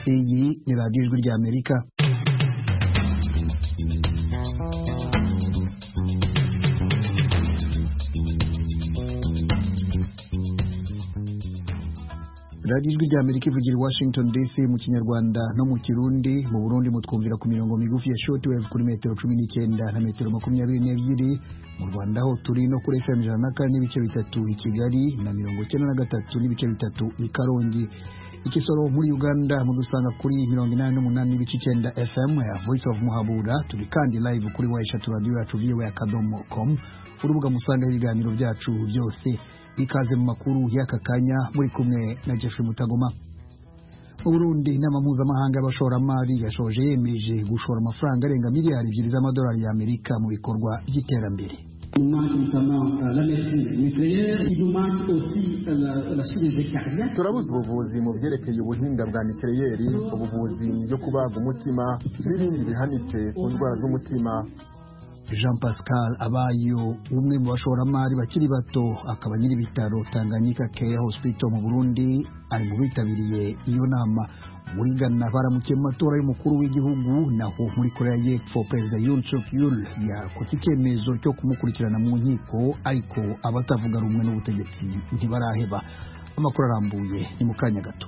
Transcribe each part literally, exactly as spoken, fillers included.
Iyi ni radiyo ijwi rya Amerika. radiyo ijwi rya Amerika ivugira i Washington D C mu Kinyarwanda no mu Kirundi. Mu Burundi mutwumvira ku mirongo migufi ya shortwave kuri metero cumi n'icyenda na metero makumyabiri n'ebyiri. Mu Rwanda ho turi no kuri F M ijana na kane n'ibice bitatu i Kigali na mirongo icyenda na gatatu n'ibice bitatu i Karongi. Ikisoro muri Uganda mudusanga kuri mirongo inani n'umunani n'ibice icyenda F M ya Voice of Muhabura. Turi kandi live kuri wayeshatu radio yacu v o a akadomo com, urubuga musanga ibiganiro byacu byose. Ikaze mu makuru y'aka kanya muri kumwe na Jeffrey Mutagoma. Mu Burundi inama mpuzamahanga y'abashoramari yashoje yemeje gushora amafaranga arenga miliyari ebyiri z'amadolari y'Amerika mu bikorwa by'iterambere. Turabuze ubuvuzi mu byerekeye ubuhinga bwa nikeleyeri, ubuvuzi byo kubaga umutima n'ibindi bihanitse ku ndwara z'umutima. Jean Pascal Abayo, umwe mu bashoramari bakiri bato akaba nyiri bitaro Tanganyika Care Hospital mu Burundi, ari mu bitabiriye iyo nama. Muri Ghana baramukiye mu matora y'umukuru w'igihugu, naho muri Korea y'Epfo Perezida Yoon Suk Yeol yakoze icyemezo cyo kumukurikirana mu nkiko, ariko abatavuga rumwe n'ubutegetsi ntibaraheba. Amakuru arambuye ni mu kanya gato.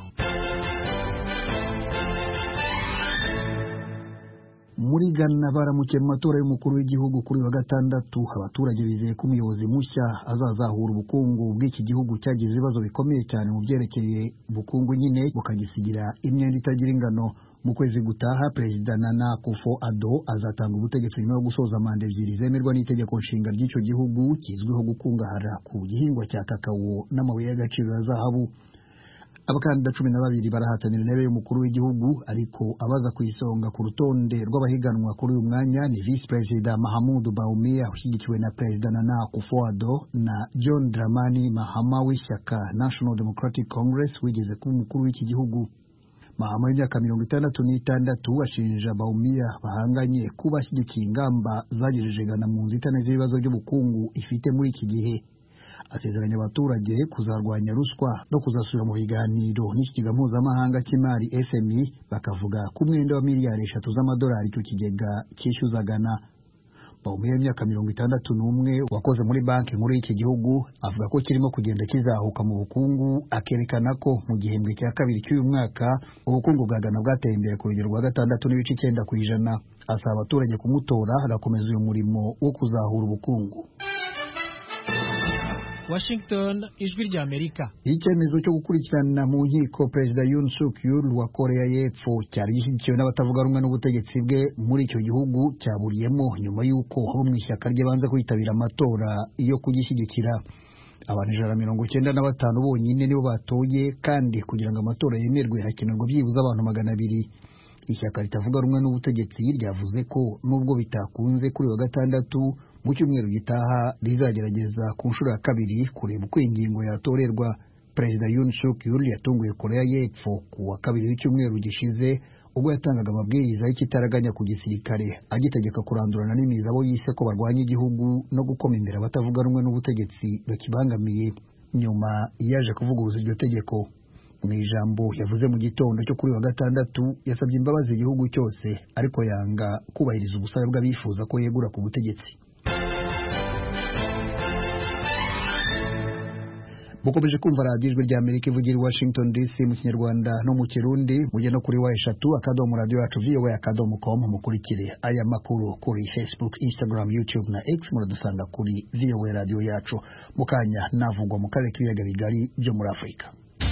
Muri Ghana baramukiye mu matora y'umukuru w'igihugu kuri wa gatandatu. Abaturage bizeye ko umuyobozi mushya azazahura ubukungu bw'iki gihugu cyagize ibibazo bikomeye cyane mu byerekeye ubukungu, nyine bukagisigira imyenda itagira ingano. Mu kwezi gutaha Perezida Nana Akufo-Addo azatanga ubutegetsi nyuma yo gusoza manda ebyiri zemerwa n'itegeko nshinga ry'icyo gihugu kizwiho gukungahara ku gihingwa cya kakao n'amabuye y'agaciro ya zahabu. Abakandida cumi na babiri barahatanira intebe y'umukuru w'igihugu, ariko abaza ku isonga ku rutonde rw'abahiganwa kuri uyu mwanya ni Vice President Mahamudu Bawumia ushyigikiwe na Perezida Nana Akufo-Addo na John Dramani Mahama w'ishyaka National Democratic Congress wigeze kuba umukuru w'iki gihugu. Mahama w'imyaka mirongo itandatu n'itandatu ashinja Bawumia bahanganye kuba ashyigikiye ingamba zagejeje Ghana mu nzitane z'ibibazo by'ubukungu ifite muri iki gihe. Asezeranya abaturage kuzarwanya ruswa no kuzasubira mu biganiro n'ikigega mpuzamahanga cy'imari F M I, bakavuga ku mwenda wa miliyari eshatu z'amadolari icyo kigega cyishyuza Ghana. Bawumia w'imyaka mirongo itandatu n'umwe wakoze muri banki nkuru y'iki gihugu avuga ko kirimo kugenda kizahuka mu bukungu, akerekana ko mu gihembwe cya kabiri cy'uyu mwaka ubukungu bwa Ghana bwateye imbere ku rugero rwa gatandatu n'ibice icyenda ku ijana. Asaba abaturage kumutora agakomeza uyu murimo wo kuzahura ubukungu. Washington, ijwi rya Amerika. Icyemezo cyo gukurikirana mu nkiko Perezida Yoon Suk Yeol wa Korea y'Epfo cyari gishyigikiwe n'abatavuga rumwe n'ubutegetsi bwe muri icyo gihugu cyaburiyemo nyuma y'uko abo mu ishyaka rye banze kwitabira amatora yo kugishyigikira. Abantu ijana na mirongo icyenda na batanu bonyine nibo batoye, kandi kugira ngo amatora yemerwe hakenerwa byibuze abantu magana abiri. Ishyaka ritavuga rumwe n'ubutegetsi ryavuze ko nubwo bitakunze kuri wa gatandatu, mu cyumweru gitaha rizagerageza ku nshuro ya kabiri kureba uko ingingo yatorerwa. Perezida Yoon Suk Yeol yatunguye Korea y'Epfo ku wa kabiri w'icyumweru gishize ubwo yatangaga amabwiriza y'ikitaraganya ku gisirikare agitegeka kurandurana n'imizi abo yise ko barwanya igihugu no gukoma imbere abatavuga rumwe n'ubutegetsi bakibangamiye. Nyuma yaje kuvuguruza iryo tegeko. Mu ijambo yavuze mu gitondo cyo kuri wa gatandatu yasabye imbabazi igihugu cyose, ariko yanga kubahiriza ubusabe bw'abifuza ko yegura ku butegetsi. Mukomeje kumva radiyo ijwi rya Amerika ivugira i Washington D C mu Kinyarwanda no mu Kirundi. Mujye no kuri wayeshatu akadomo radio yacu v o a akadomo com mukurikire aya makuru kuri Facebook, Instagram, YouTube na X. Muradusanga kuri v o a radio yacu. Mukanya navugwa mu karere k'ibiyaga bigari byo muri Afurika.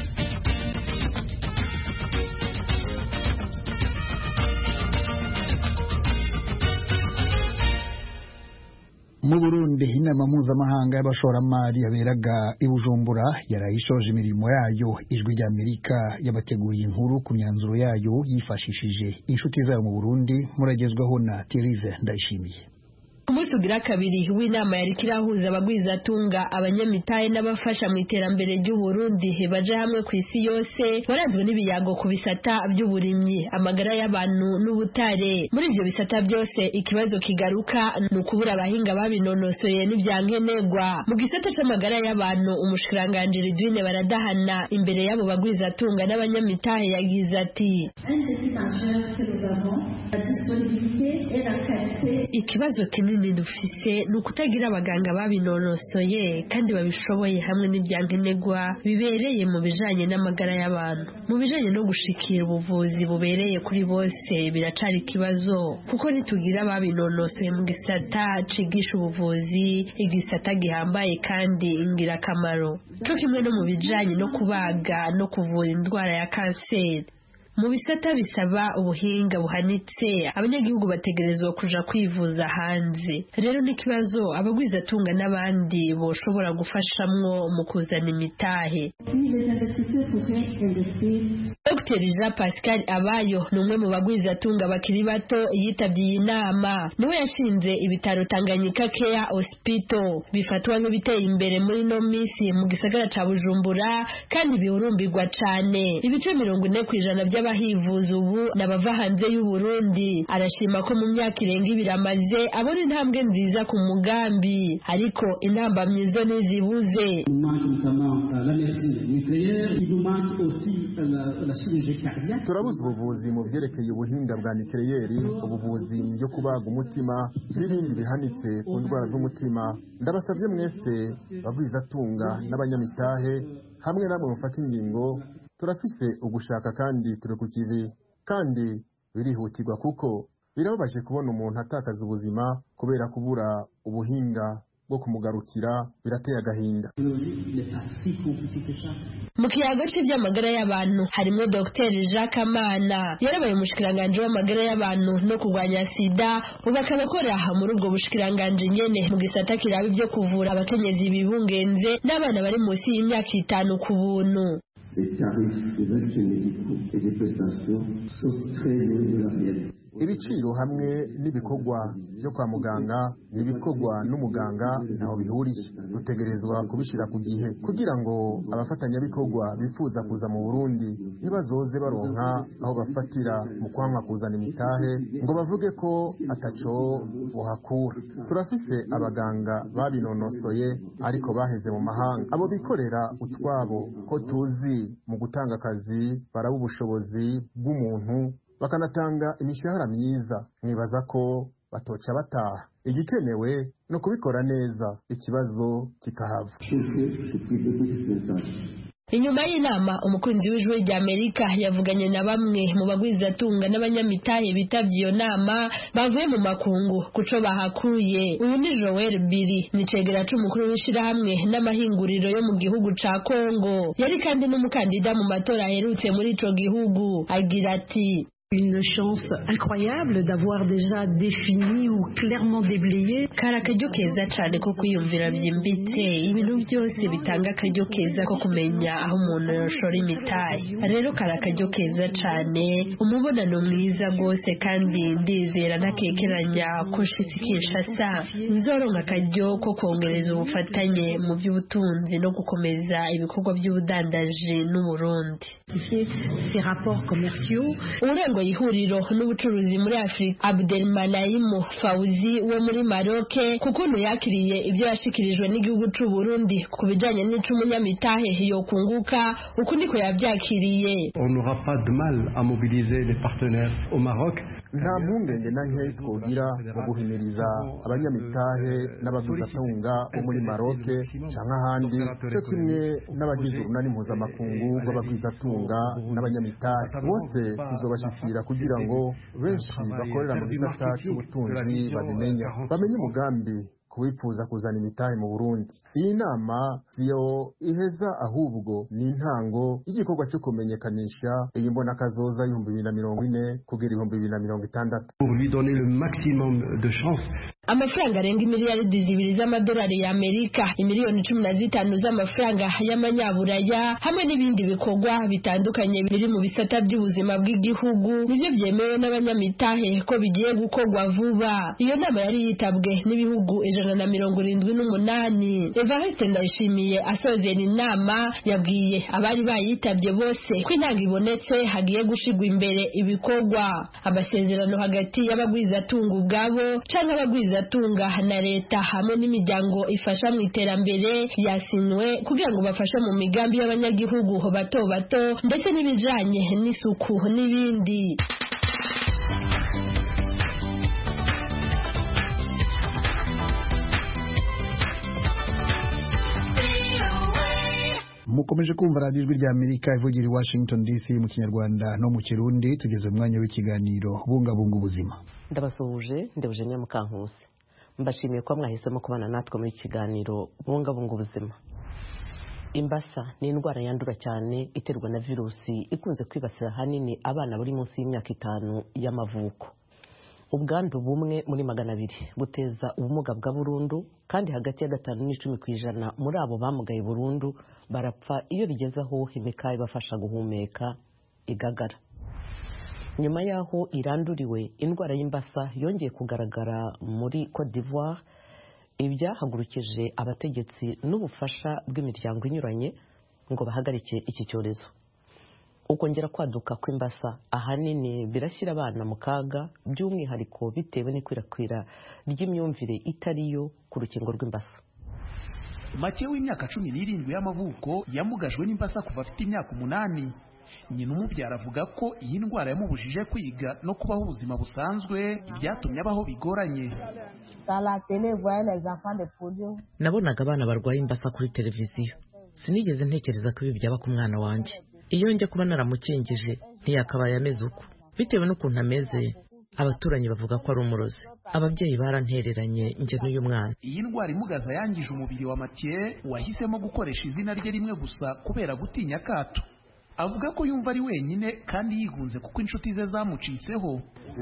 Mu Burundi inama mpuzamahanga y'abashoramari yaberaga i Bujumbura yarayishoje imirimo yayo. Ijwi rya Amerika yabateguriye inkuru ku myanzuro yayo yifashishije inshuti zayo mu Burundi. Muragezwaho na Thierry Ndayishimiye. Umunsi umunsi ugira kabiri w'inama yari kirahuza abagwizatunga abanyamitahe n'abafasha mu iterambere ry'u Burundi baje hamwe ku isi yose waranzwe n'ibiyago ku bisata by'uburimyi amagara y'abantu n'ubutare. Muri ivyo bisata byose ikibazo kigaruka ni ukubura abahinga babinonosoye n'ivyankenerwa. Mu gisata c'amagara y'abantu umushikiranganje Ridwine Baradahana imbere y'abo bagwizatunga n'abanyamitahe yagize ati ikibazo kinini dufise ni ukutagira abaganga babinonosoye kandi babishoboye hamwe n'ivyankenerwa bibereye mu bijanye n'amagara y'abantu. Mu bijanye no gushikira ubuvuzi bubereye kuri bose biracari ikibazo kuko nitugira babinonosoye mu gisata cigisha ubuvuzi igisata gihambaye kandi ingirakamaro cyo kimwe no mu bijanye no kubaga no kuvura indwara ya kanseri. Mu bisata bisaba ubuhinga buhanitse abanyagihugu bategerezwa kuja kwivuza hanze. Rero n'ikibazo abagwizatunga n'abandi boshobora gufashamwo mu kuzana imitahe. Dr Jean Pascal Abayo numwe mu bagwizatunga bakiri bato yitavye iyi nama. Niwe yashinze ibitaro Tanganyika Care Hospital bifatwa nk'ibiteye imbere muri no misi mu gisagara ca Bujumbura kandi bihurumbirwa cane. Ibice mirongo ine kw'ijana by'aba abahivuza ubu n'abava hanze y'u Burundi. Arashima ko mu myaka irenga ibiri amaze abona intambwe nziza ku mugambi ariko intambamyi zo ntizibuze. Turabuze ubuvuzi mu vyerekeye ubuhinga bwa nikeleyeri, ubuvuzi byo kubaga umutima n'ibindi bihanitse ku ndwara z'umutima. Ndabasabye mwese bagwizatunga n'abanyamitahe hamwe namwe mufata ingingo. Turafise ugushaka kandi turi ku kivi kandi birihutirwa kuko birababaje kubona umuntu atakaza ubuzima kubera kubura ubuhinga bwo kumugarukira. Birateye agahinda. Mu kiyago cy'iby'amagara y'abantu harimo Dr Jacques Amana yarabaye umushikiranganje w'amagara y'abantu no kurwanya sida ubu akaba akora muri ubwo bushikiranganje nyene mu gisata kiraba ibyo kuvura abakenyezi bibungenze n'abana bari munsi y'imyaka itanu ku buntu. Les tarifs des actes médicaux et des prestations sont très loin de la réalité. Ibiciro hamwe n'ibikorwa byo kwa muganga n'ibikorwa n'umuganga ntaho bihuriye. Dutegerezwa kubishira ku gihe kugira ngo abafatanyabikorwa bifuza kuza mu Burundi ntibazoze baronka aho bafatira mu kwanka kuzana imitahe ngo bavuge ko ataco bohakura. Turafise abaganga babinonosoye ariko baheze mu mahanga. Abo bikorera utwabo ko tuzi mu gutanga akazi baraba ubushobozi bw'umuntu bakanatanga imishahara myiza. Mwibaza ko batoca bataha. Igikenewe no kubikora neza ikibazo kikahava. Inyuma y'inama umukunzi w'ijwi rya Amerika yavuganye na bamwe mu bagwizatunga n'abanyamitahe bitavye iyo nama bavuye mu makungu kuco bahakuye. Uyu ni Joel Biri ni cegera c'umukuru w'ishirahamwe n'amahinguriro yo mu gihugu ca Kongo yari kandi n'umukandida mu matora aherutse muri ico gihugu. Agira ati une chance incroyable d'avoir déjà défini ou clairement déblayé. Karakaryo keza cyane ko kwiyumvira byimbitse ibintu byose bitanga akaryo keza ko kumenya aho umuntu yoshora imitahe. Rero karakaryo keza cyane umubonano mwiza rwose kandi ndizera ntakekeranya ko nshitsi Kinshasa nzoronka akaryo ko kongereza ubufatanye mu by'ubutunzi no gukomeza ibikorwa by'ubudandaji n'u Burundi. Ces rapports commerciaux Urengo ihuriro n'ubucuruzi muri Afrika Abdelmanaim Fauzi wo muri Maroc kukuntu yakiriye ibyo yashikirijwe n'igihugu c'u Burundi ku bijanye n'icumunyamitahe yo kunguka uko niko yavyakiriye. On n'aura pas de mal à mobiliser les partenaires au Maroc. Nta mpungenge na nke twogira mu guhimiriza abanyamitahe n'abagwizatunga bo muri Maroc canke ahandi cyo kimwe n'abagize urunani mpuzamakungu rw'abagwizatunga n'abanyamitahe bose tuzobashikira kugira ngo benshi bakorera mu gisata cy'ubutunzi babimenya bamenye umugambi kubifuza kuzana imitahe mu Burundi. Iyi nama siyo iheza ahubwo ni intango y'igikorwa cyo kumenyekanisha iyi mbona kazoza y'ibihumbi bibiri na mirongo ine kugera ibihumbi bibiri na mirongo itandatu. Pour lui donner le maximum de chance. amafaranga arenga miliyaridi zibiri z'amadolari ya Amerika, imiliyoni cumi na zitanu z'amafaranga y'amanyaburaya hamwe n'ibindi bikorwa bitandukanye biri mu bisata by'ubuzima bw'igihugu nivyo byemewe n'abanyamitahe ko bigiye gukorwa vuba. Iyo nama yari yitabwe n'ibihugu ijana na mirongo irindwi n'umunani. Evariste Ndayishimiye asozera inama yabwiye abari bayitabye bose ko intanga ibonetse hagiye gushigwa imbere ibikorwa. Amasezerano hagati y'abagwizatunga ubwabo canke abagwizatunga na leta hamwe n'imiryango ifasha mu iterambere yasinwe kugira ngo bafashe mu migambi y'abanyagihugu bato bato ndetse n'ibijanye n'isuku n'ibindi. mukomeje kumva radiyo ijwi rya Amerika ivugira i Washington D C mu Kinyarwanda no mu Kirundi. Tugeze mu mwanya w'ikiganiro bungabunga ubuzima. Ndabasuhuje ndebuje nya Mukankusi, mbashimiye ko mwahisemo kubana natwe muri kiganiro bungabunga ubuzima. Imbasa ni indwara yandura cyane iterwa na virusi ikunze kwibasira hanini abana bari munsi y'imyaka itanu y'amavuko. Ubwandu bumwe muri magana abiri buteza ubumuga bwa burundu, kandi hagati ya gatanu n'icumi ku ijana muri abo bamugaye burundu barapfa iyo bigezeho imikaya ibafasha guhumeka igagara. Nyuma yaho iranduriwe, indwara y'imbasa yongeye kugaragara muri Côte d'Ivoire. Ibyahagurukije abategetsi n'ubufasha bw'imiryango inyuranye ngo bahagarike iki cyorezo. Ukongera kwaduka kw'imbasa ahanini birashyira abana mu kaga, by'umwihariko bitewe n'ikwirakwira ry'imyumvire itariyo ku rukingo rw'imbasa. Make w'imyaka cumi n'irindwi y'amavuko yamugajwe n'imbasa kuva afite imyaka umunani. Nyina umubyara avuga ko iyi ndwara yamubujije kwiga no kubaho ubuzima busanzwe, byatumye abaho bigoranye. Nabonaga abana barwaye imbasa kuri televiziyo, sinigeze ntekereza ko ibi byaba ku mwana wanjye. Iyo njya kuba naramukingije ntiyakabaye ameze uko. Bitewe n'ukuntu ameze, abaturanyi bavuga ko ari umurozi. Ababyeyi barantereranye njye n'uyu mwana. Iyi ndwara imugaza yangije umubiri wa Mathieu wahisemo gukoresha izina rye rimwe gusa kubera gutinya akato. Avuga ko yumva ari wenyine kandi yigunze kuko inshuti ze zamucitseho.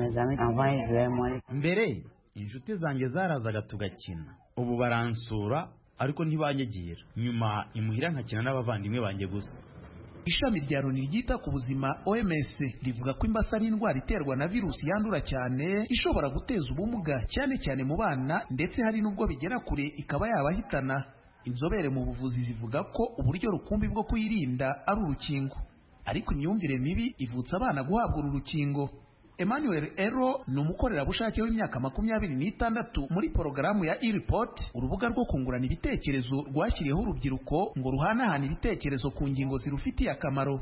Mbere inshuti zanjye zarazaga tugakina, ubu baransura ariko ntibanyegira. Nyuma imuhira nkakina n'abavandimwe banjye gusa. Ishami rya Loni ryita ku buzima O M S rivuga ko imbasa ari indwara iterwa na virusi yandura cyane, ishobora guteza ubumuga cyane cyane mu bana, ndetse hari n'ubwo bigera kure ikaba yabahitana. Inzobere mu buvuzi zivuga ko uburyo rukumbi bwo kuyirinda ari urukingo, ariko imyumvire mibi ivutsa abana guhabwa uru rukingo. Emmanuel Ero ni umukorerabushake w'imyaka makumyabiri n'itandatu muri porogaramu ya e-report, urubuga rwo kungurana ibitekerezo rwashyiriyeho urubyiruko ngo ruhanahane ibitekerezo ku ngingo zirufitiye akamaro.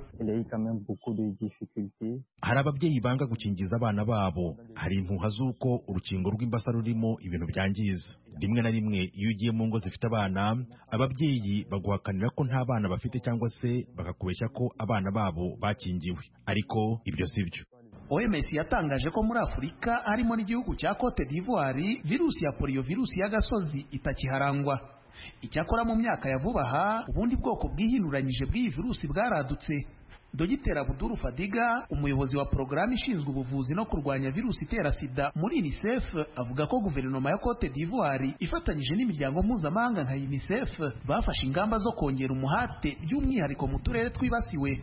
Hari ababyeyi banga gukingiza abana babo. Hari impuha z'uko urukingo rw'imbasa rurimo ibintu byangiza. Rimwe na rimwe iyo ugiye mu ngo zifite abana, ababyeyi baguhakanira ko nta bana bafite cyangwa se bakakubeshya ko abana babo bakingiwe, ariko ibyo si byo. O M S yatangaje ko muri Afurika harimo n'igihugu cya Côte d'Ivoire virusi ya polio virusi y'agasozi itakiharangwa. Icyakora mu myaka ya vuba aha ubundi bwoko bwihinduranyije bw'iyi virusi bwaradutse. Dogiteri Abdul Fadiga, umuyobozi wa porogaramu ishinzwe ubuvuzi no kurwanya virusi itera sida muri UNICEF, avuga ko guverinoma ya Côte d'Ivoire ifatanyije n'imiryango mpuzamahanga nka UNICEF bafashe ingamba zo kongera umuhate by'umwihariko mu turere twibasiwe.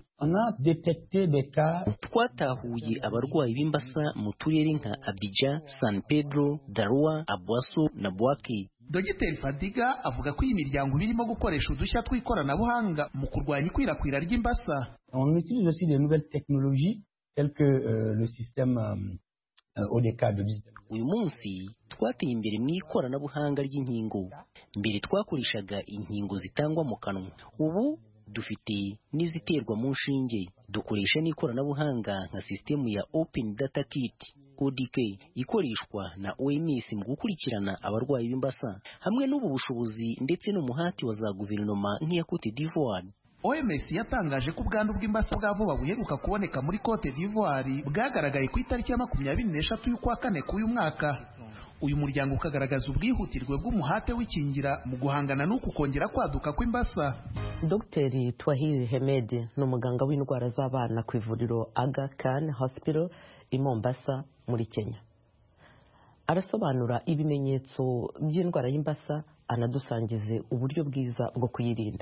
Twatahuye abarwayi b'imbasa mu turere nka Abidjan, San Pedro, Darua, Abwaso na Bouaké. Dogiteri Fadiga avuga ko iyi miryango irimo gukoresha udushya tw'ikoranabuhanga mu kurwanya ikwirakwira ry'imbasa. On utilise aussi de nouvelles technologies telles que euh, le système euh, O D K de visite. Uyu munsi twateye imbere mu ikoranabuhanga ry'inkingo. Mbere twakoreshaga inkingo zitangwa mu kanwa. Ubu dufite n'iziterwa mu nshinge. Dukoresha n'ikoranabuhanga nka system ya Open Data Kit O D K ikoreshwa na O M S mu gukurikirana abarwayi b'imbasa, hamwe n'ubu bushobozi ndetse n'umuhati wa za guverinoma nk'iya Côte d'Ivoire. O M S yatangaje ko ubwandu bw'imbasa bwa vuba buheruka kuboneka muri Côte d'Ivoire bwagaragaye ku itariki ya makumyabiri n'eshatu y'ukwa kane k'uyu mwaka. Uyu muryango ukagaragaza ubwihutirwe bw'umuhate w'ikingira mu guhangana n'uku kongera kwaduka kw'imbasa. Doctor Twahir Hemed ni umuganga w'indwara z'abana ku ivuriro Aga Khan Hospital i Mombasa muri Kenya. arasobanura ibimenyetso by'indwara y'imbasa anadusangize uburyo bwiza bwo kuyirinda.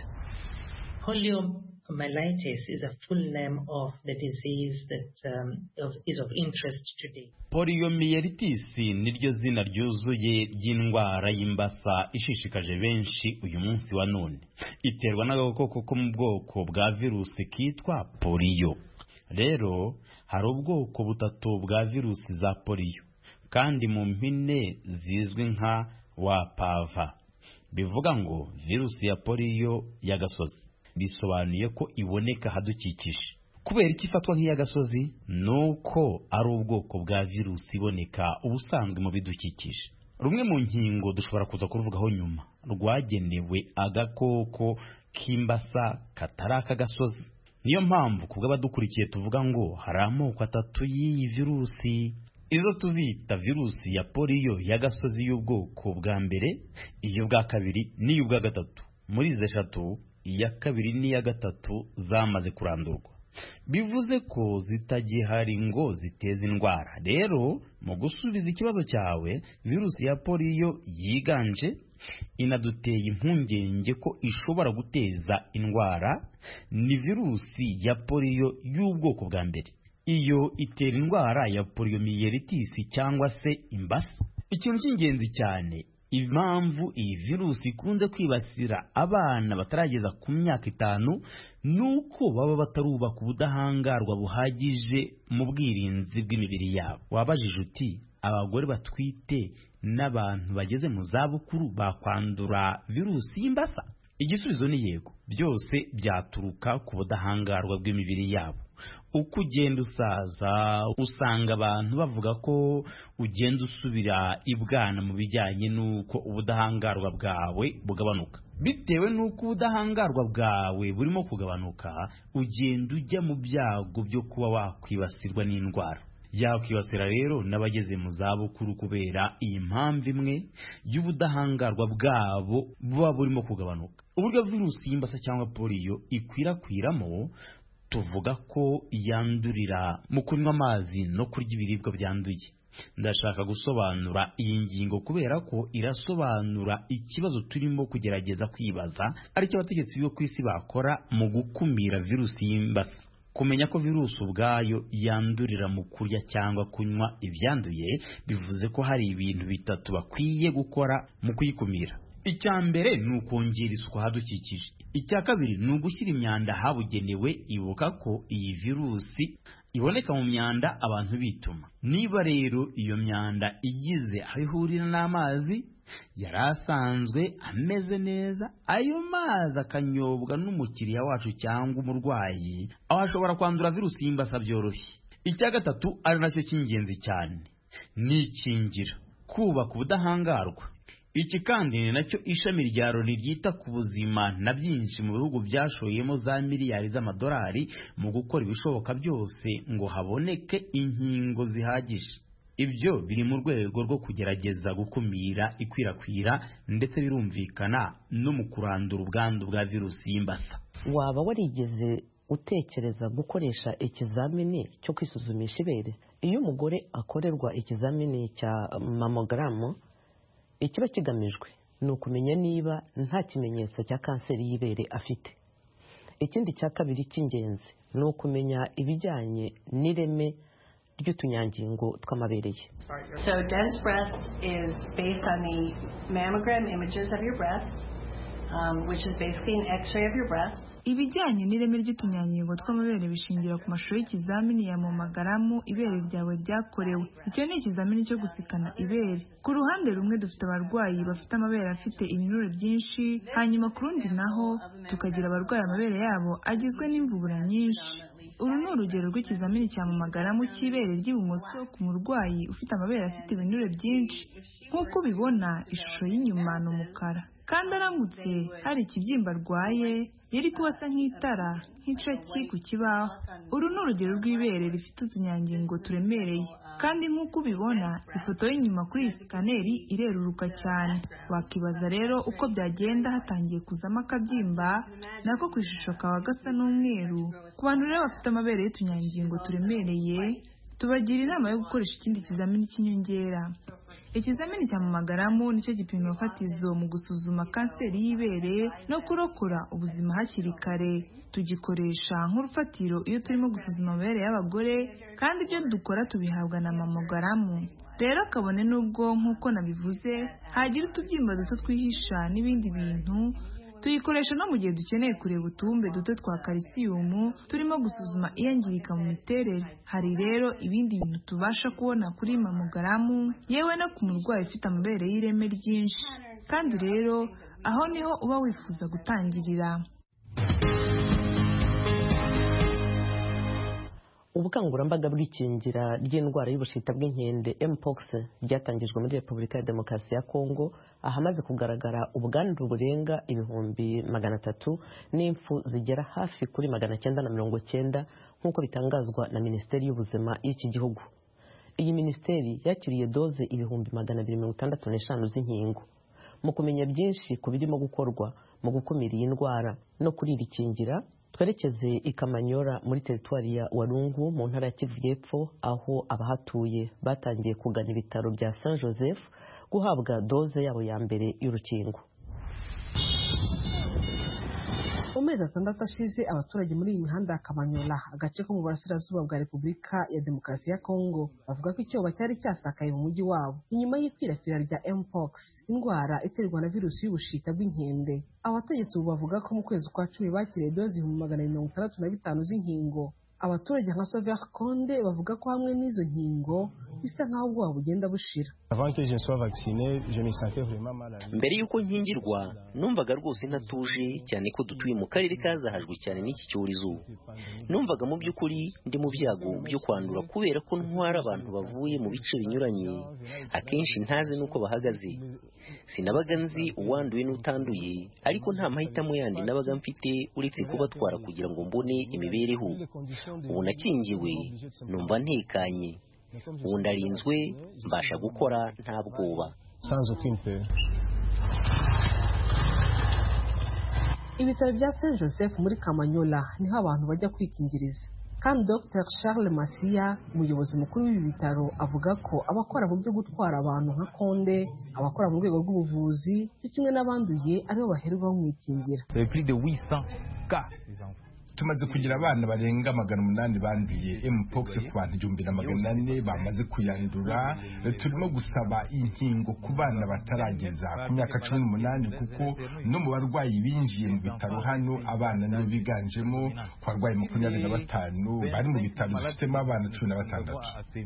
Poliomyelitis is a full name of the disease that um, of, is of interest today. Poliomyelitis niryo zina ryuzuye ry'indwara y'imbasa ishishikaje benshi uyu munsi wa none. Iterwa n'agakoko ko mu bwoko bwa virusi kitwa polio. Rero hari ubwoko butatu bwa virusi za polio kandi mu mpine zizwi nka wapava. Bivuga ngo virusi ya polio y'agasozi. Bisobanuye ko iboneka hadukikije. Kubera iki ifatwa nk'iy'agasozi? Nuko ari ubwoko bwa virusi iboneka ubusanzwe mu bidukikije. Rumwe mu nkingo dushobora kuza kuruvugaho nyuma rwagenewe agakoko k'imbasa katari ak'agasozi. Niyo mpamvu kubwo abadukurikiye tuvuga ngo hari amoko atatu y'iyi virusi. Izo tuzita virusi ya polio y'agasozi y'ubwoko bwa mbere, iy'ubwa kabiri n'iy'ubwa gatatu. Muri izo eshatu iya kabiri n'iya gatatu zamaze kurandurwa. Bivuze ko zitagihari ngo ziteze indwara. Rero mu gusubiza ikibazo cyawe, virusi ya polio yiganje inaduteye impungenge ko ishobora guteza indwara ni virusi ya polio y'ubwoko bwa mbere. Iyo itera indwara ya poliomyelitis cyangwa se imbasa. Ikintu cy'ingenzi cyane, impamvu iyi virusi ikunze kwibasira abana batarageza ku myaka itanu nuko baba batarubaka ubudahangarwa buhagije mu bwirinzi bw'imibiri yabo. Wabajije uti abagore batwite n'abantu bageze mu zabukuru bakwandura virusi y'imbasa? Igisubizo ni yego. Byose byaturuka ku budahangarwa bw'imibiri yabo. Uko ugenda usaza usanga abantu bavuga ko ugenda usubira ibwana mu bijyanye n'uko ubudahangarwa bwawe bugabanuka. Bitewe n'uko ubudahangarwa bwawe burimo kugabanuka, ugenda ujya mu byago byo kuba wakwibasirwa n'indwara. Yakwibasira rero n'abageze mu zabukuru kubera iyi mpamvu imwe y'ubudahangarwa bwabo buba burimo kugabanuka. Uburyo virusi y'imbasa cyangwa polio ikwirakwiramo, tuvuga ko yandurira mu kunywa amazi no kurya ibiribwa byanduye. Ndashaka gusobanura iyi ngingo kubera ko irasobanura ikibazo turimo kugerageza kwibaza aricyo abategetsi bo ku isi bakora mu gukumira virusi y'imbasa. Kumenya ko virusi ubwayo yandurira mu kurya cyangwa kunywa ibyanduye bivuze ko hari ibintu bitatu bakwiye gukora mu kuyikumira. Icya mbere ni ukongera isuku ahadukikije. Icya kabiri ni ugushyira imyanda habugenewe. Ibuka ko iyi virusi iboneka mu myanda abantu bituma. Niba rero iyo myanda igize aho ihurira n'amazi yari asanzwe ameze neza, ayo mazi akanyobwa n'umukiriya wacu cyangwa umurwayi, aho ashobora kwandura virusi y'imbasa byoroshye. Icya gatatu ari nacyo cy'ingenzi cyane ni ikingira, kubaka ubudahangarwa. Iki kandi ni nacyo ishami rya Loni ryita ku buzima na byinshi mu bihugu byashoyemo za miliyari z'amadolari mu gukora ibishoboka byose ngo haboneke inkingo zihagije. Ibyo biri mu rwego rwo kugerageza gukumira ikwirakwira ndetse birumvikana no mu kurandura ubwandu bwa virusi y'imbasa. Waba warigeze utekereza gukoresha ikizamini cyo kwisuzumisha ibere? Iyo umugore akorerwa ikizamini cya mammograph, ikiba kigamijwe ni ukumenya niba nta kimenyetso cya kanseri y'ibere afite. Ikindi cya kabiri cy'ingenzi ni ukumenya ibijyanye n'ireme ry'utunyangingo tw'amabere ye. So dense breast is based on the mammogram images of your breast, um, which is basically an x-ray of your breast. Ibijyanye n'ireme ry'utunyangingo tw'amabere bishingira ku mashusho y'ikizamini ya mamogaramu ibere ryawe ryakorewe. Icyo ni ikizamini cyo gusikana ibere. Ku ruhande rumwe dufite abarwayi bafite amabere afite ibinure byinshi, hanyuma ku rundi naho tukagira abarwayi amabere yabo agizwe n'imvubura nyinshi. Uru ni urugero rw'ikizamini cya mamogaramu cy'ibere ry'ibumoso ku murwayi ufite amabere afite ibinure byinshi. Nk'uko ubibona, ishusho y'inyuma ni umukara, kandi aramutse hari ikibyimba arwaye yari kuba asa nk'itara nk'icaki ku kibaho. Uru ni urugero rw'ibere rifite utunyangingo turemereye, kandi nk'uko ubibona ifoto y'inyuma kuri iyi sikaneri ireruruka cyane. Wakibaza rero uko byagenda hatangiye kuzamo akabyimba nako ku ishusho kaba gasa n'umweru. Ku bantu rero bafite amabere y'utunyangingo turemereye, tubagira inama yo gukoresha ikindi kizamini cy'inyongera. ikizamini cya mamogaramu nicyo gipimo fatizo mu gusuzuma kanseri y'ibere no kurokora ubuzima hakiri kare. Tugikoresha nk'urufatiro iyo turimo gusuzuma amabere y'abagore, kandi ibyo dukora tubihabwa na mamogaramu. Rero kabone n'ubwo nk'uko nabivuze hagira utubyimba duto twihisha n'ibindi bintu, tuyikoresha no mu gihe dukeneye kureba utumbe duto twa kalisiyumu turimo gusuzuma iyangirika mu miterere. Hari rero ibindi bintu tubasha kubona kuri mamogaramu, yewe no ku murwayi ufite amabere y'ireme ryinshi. Kandi rero aho niho uba wifuza gutangirira. Ubukangurambaga bw'ikingira ry'indwara y'ubushita bw'inkende mpox ryatangijwe muri Repubulika ya Demokarasi ya Kongo, ahamaze kugaragara ubwandu burenga ibihumbi magana atatu n'impfu zigera hafi kuri magana cyenda na mirongo cyenda nk'uko bitangazwa na Minisiteri y'Ubuzima y'iki gihugu. Iyi minisiteri yakiriye doze ibihumbi magana abiri mirongo itandatu n'eshanu z'inkingo. Mu kumenya byinshi ku birimo gukorwa mu gukumira iyi ndwara no kuririkingira, twerekeze i Kamanyola muri teritwari ya Walungu mu ntara ya Kivu y'Epfo, aho abahatuye batangiye kugana ibitaro bya Saint Joseph guhabwa doze yabo ya mbere y'urukingo. Mu mezi atandatu ashize abaturage muri iyi mihanda ya Kamanyola, agace ko mu burasirazuba bwa Repubulika ya Demokarasi ya Kongo, bavuga ko icyoba cyari cyasakaye mu mujyi wabo inyuma y'ikwirakwira rya mpox, indwara iterwa na virusi y'ubushita bw'inkende. Abategetsi ubu bavuga ko mu kwezi kwa cumi bakiriye dozi ibihumbi magana abiri mirongo itandatu na bitanu z'inkingo. Abaturage nka Sauveur Konde bavuga ko hamwe n'izo nkingo bisa nkaho ubwoba bugenda bushira. Mbere y'uko nkingirwa numvaga rwose ntatuje, cyane ko dutuye mu karere kazahajwe cyane n'iki cyorezo. Numvaga mu by'ukuri ndi mu byago byo kwandura kubera ko ntwara abantu bavuye mu bice binyuranye, akenshi ntazi n'uko bahagaze. Sinabaga nzi uwanduye n'utanduye, ariko nta mahitamo yandi nabaga mfite uretse kubatwara kugira ngo mbone imibereho. Ubu nakingiwe numva ntekanye, ubu ndarinzwe, mbasha gukora nta bwoba. Ibitaro bya Saint Joseph muri Kamanyola niho abantu bajya kwikingiriza. Kandi Doctor Charles Masia, umuyobozi mukuru w'ibi bitaro, avuga ko abakora mu byo gutwara abantu nka Konde, abakora mu rwego rw'ubuvuzi kimwe n'abanduye aribo baherwaho mwikingira. Tumaze kugira abana barenga magana umunani banduye mpox ku bantu igihumbi na magana ane bamaze kuyandura. Turimo gusaba inkingo ku bana batarageza ku myaka cumi n'umunani, kuko no mu barwayi binjiye mu bitaro hano abana nibo biganjemo. Ku barwayi makumyabiri na batanu bari mu bitaro dufitemo abana cumi na batandatu.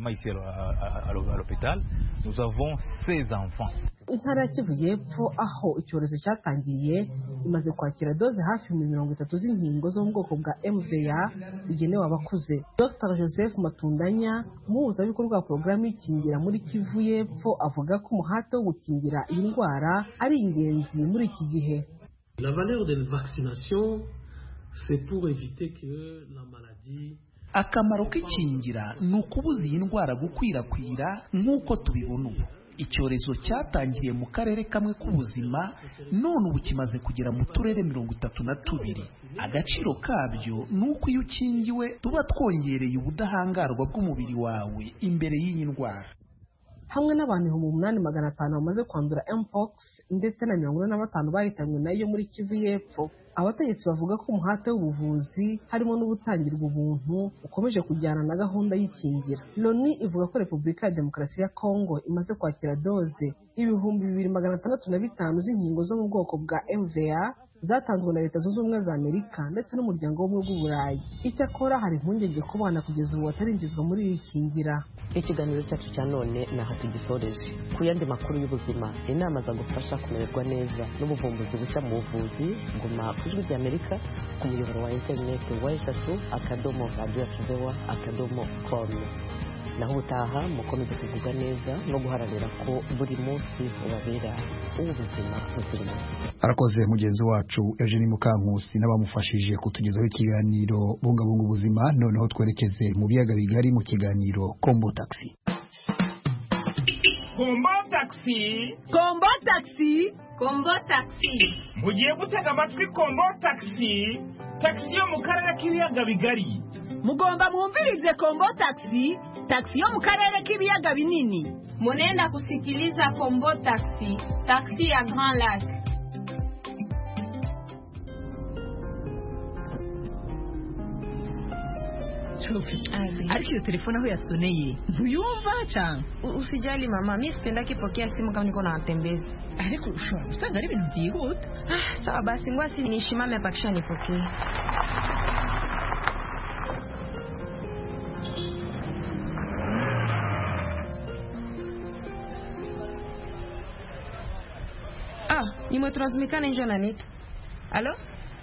Intara ya Kivu y'Epfo, aho icyorezo cyatangiye, imaze kwakira doze hafi mirongo itatu z'inkingo zo mu bwoko bwa M V A zigenewe abakuze. Doctor Joseph Matundanya, umuhuzabikorwa wa porogaramu y'ikingira muri Kivu y'Epfo, avuga ko umuhate wo gukingira iyi ndwara ari ingenzi muri iki gihe. La valeur de la vaccination, c'est pour éviter que la maladie. Akamaro k'ikingira ni ukubuza iyi ndwara gukwirakwira nk'uko tubibona ubu. Icyorezo cyatangiye mu karere kamwe k'ubuzima, none ubu kimaze kugera mu turere mirongo itatu na tubiri. Agaciro kabyo ni uko iyo ukingiwe tuba twongereye ubudahangarwa bw'umubiri wawe imbere y'iyi ndwara. Hamwe n'abantu ibihumbi umunani magana atanu bamaze kwandura mpox ndetse na mirongo ine na batanu bahitanywe nayo muri Kivu y'Epfo, abategetsi bavuga ko umuhate w'ubuvuzi harimo n'ubutangirwa ubuntu ukomeje kujyana na gahunda y'ikingira. Loni ivuga ko Repubulika ya Demokarasi ya Kongo imaze kwakira doze ibihumbi bibiri magana atandatu na bitanu z'inkingo zo mu bwoko bwa M V A zatanzwe na Leta Zunze Ubumwe za Amerika ndetse n'umuryango w'ubumwe bw'Uburayi. Icyakora hari impungenge ko bana kugeza ubu batarinjizwa muri iri kingira. Ikiganiro cyacu cya none naho tugisoreje. Ku yandi makuru y'ubuzima, inama zagufasha kumererwa neza n'ubuvumbuzi bushya mu buvuzi, guma ku Ijwi ry'Amerika ku muyoboro wa interineti wa eshatu akadomo radiyo tubewa akadomo komu. Naho ubutaha mukomeze kuvuga neza no guharanira ko buri munsi ubabera uw'ubuzima buzira umuze. Arakoze mugenzi wacu Eugene Mukankusi n'abamufashije kutugezaho ikiganiro bungabunga ubuzima. Noneho twerekeze mu biyaga bigari mu kiganiro Kombo Taxi. Kombo Taxi, Kombo Taxi, Kombo Taxi. Mugiye gutega amatwi Kombo Taxi, taxi yo mu karere k'ibiyaga bigari. mugomba mwumvirize Kombo Taxi, taxi yo mu karere k'ibiyaga binini. Munenda kusikiliza Kombo Taxi, taxi ya Grand Lac. Ariko iyo telefone aho yasoneye ntuyumva cyane. Usijali mama, mimi sipendaki pokea simu kama niko natembeza. Ariko ushobora usanga ari ibintu byihuta. Ah, sawa basi ngwasi nishimame hapa kisha nipokee. Ah, nimwe tunazumikana nje na nita. Halo?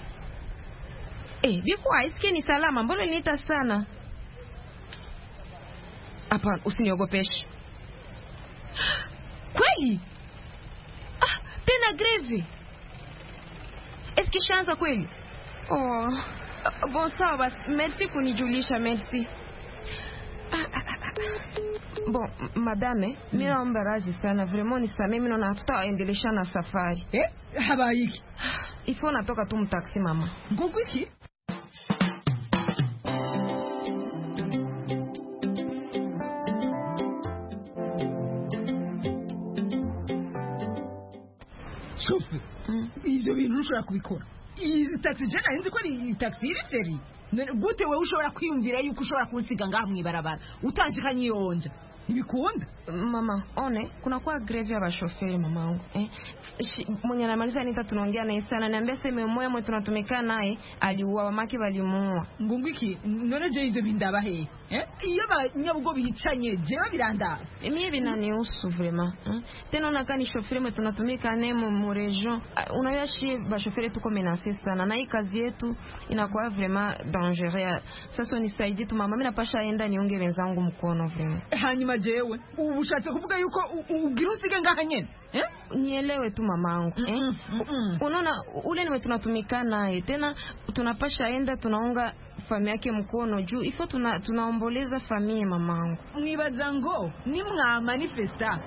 Eh, biko aisikie ni salama, mbona nita sana? Hapana, usiniogopeshe. Kweli? Ah, tena greve. Eski shanza kweli? Oh, bon sawa basi, merci kunijulisha, merci. Ah, ah, ah. Bon, madame, mimi naomba radhi sana, vraiment nisamee, mimi naona tutaendelesha na safari. Eh? Habaiki. Ifo natoka tu mtaksi mama. Ngugu iki? Shofu, ivyo bintu ushobora kubikora. Iyi taxi jana nzi ko ari taxi iri seri. Gute we ushobora kwiyumvira yuko ushobora kunsiga ngaha mwibarabara utanshikanye yonja. Ibikunda mama, one kuna kwa greve ya bashoferi mamangu eh, mwenye anamaliza nita tunaongea naye sana, niambia sema moyo mwe tunatumika naye aliuwa wamake balimuua. Ngungwiki none je ivyo bindaba he eh, iyo banyabugo bihicanye je babiranda mimi binanihusu vraiment eh? Tena unakani shoferi mwe tunatumika naye mu region, unajua shi bashoferi tuko menacé sana na hii kazi yetu inakuwa vraiment dangereux. Sasa nisaidie tu mama, mimi napasha enda niunge wenzangu mkono vraiment. Hanyuma jewe ubushatse kuvuga yuko ugira usige ngaha nyene eh, nielewe tu mamangu eh, unaona ule niwe tunatumika naye, tena tunapasha enda tunaunga familia yake mkono juu ifo tuna tunaomboleza familia mamangu. Mwibaza ngo ni mwa manifesta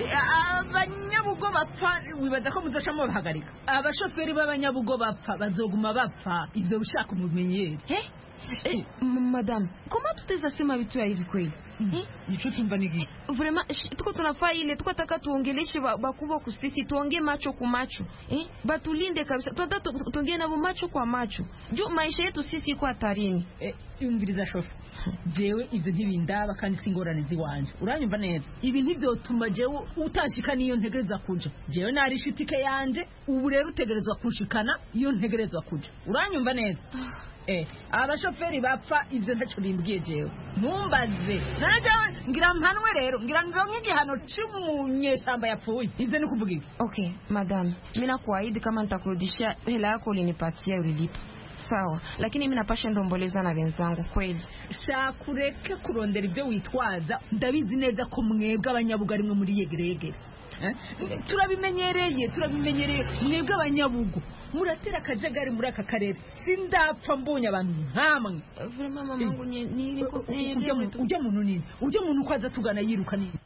abanyabugo bapfa, wibaza ko muzacamo bahagarika abashoferi b'abanyabugo bapfa bazoguma bapfa, ivyo bishaka umumenyere eh. Eh, madame, comment tutaweza sema vitu hivi kweli? Nicho tumba nigi. Vraiment tuko tunafaa ile, tuko taka tuongeleshe bakubwa kusisi, tuongee macho kwa macho. Eh? Batulinde kabisa. Tunataka tuongee nabo macho kwa macho. Juu maisha yetu sisi iko hatarini. Eh, yumviriza shofu. Jewe ivyo ntibindaba kandi singorane ziwanje. Uranyumva neza? Ibi ntivyotuma jewe utashikana iyo ntegerezwa kuja. Jewe nari shitike yanje, ubu rero utegerezwa kushikana iyo ntegerezwa kuja. Uranyumva neza? Eh, abashoferi bapfa ivyo ntaco rimbwiye jewe. Ntumbaze. Narajawe ngira mpanwe rero, ngira ndonke igihano cy'umunyeshamba yapfuye. Ivyo ni kuvuga iki? Okay, madame. Mimi nakuahidi kama nitakurudishia hela yako ulinipatia ulilipa. Sawa, lakini mimi napasha ndomboleza na wenzangu kweli. Shakureke kurondera ivyo witwaza. Ndabizi neza ko mwebwe abanyabugari mwe muri yegerege. Eh? Turabimenyereye, turabimenyereye mwebwe abanyabugo. Muratera kajagari muri aka karere. Sindapfa mbonye abantu nkamwe. Vraiment mamangu ni ni ujya muntu nini? Ujya muntu kwaza tugana yiruka nini?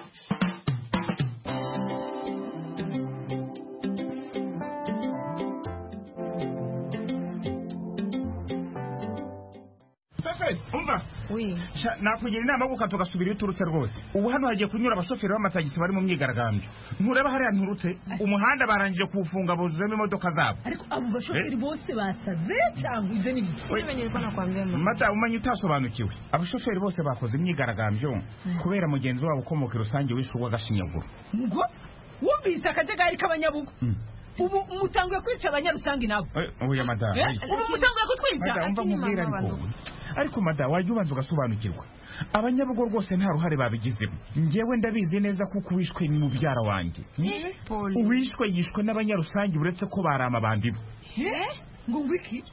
Umva. Oui. Nakugira inama guka tugasubira uturutse rwose. Ubu hano hagiye kunyura abashoferi b'amatagisi bari mu myigaragambyo. Ntureba hariya nturutse umuhanda barangije kuwufunga buzuzemo imodoka zabo. Ariko abo bashoferi bose basaze cyangwa ivyo ni biki? Simenye ko nakwambia mama. Mata umanye utasobanukiwe. Abashoferi bose bakoze imyigaragambyo kubera mugenzi wabo ukomoka rusange wishurwa gashinyaguro. Ngo wumvise akajagari k'abanyabugo. Ubu mutanguye kwica abanyarusangi nabo. Oya madam. Ubu mutanguye kutwica. Umva nkubwira ariko. Ariko mada wajya ubanza ugasobanukirwa. Abanyabugo rwose nta ruhare babigizemo. Ngewe ndabizi neza kuko wishwe ni mubyara wanjye. Uwishwe yishwe n'abanyarusangi uretse ko barama bandibo. Eh? Ngo ngwiki?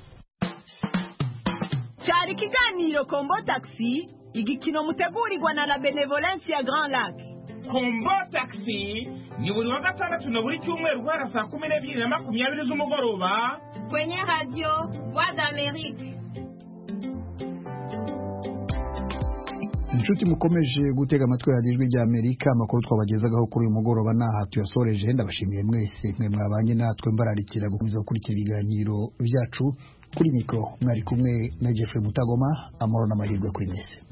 Cyari kiganiro Kombo Taxi, igikino mutegurirwa na la Benevolence ya Grand Lac. Kombo Taxi ni buri wa gatandatu na buri cyumweru guhera saa kumi n'ebyiri na makumyabiri z'umugoroba kwenye radio Voix d'Amérique. inshuti mukomeje gutega amatwi radiyo ijwi rya Amerika amakuru twabagezagaho kuri uyu mugoroba naha tuyasoreje ndabashimiye mwese mwe mwabanye natwe mbararikira gukomeza gukurikira ibiganiro byacu kuri mikoro mwari kumwe na Jeffrey Mutagoma amahoro n'amahirwe kuri mwese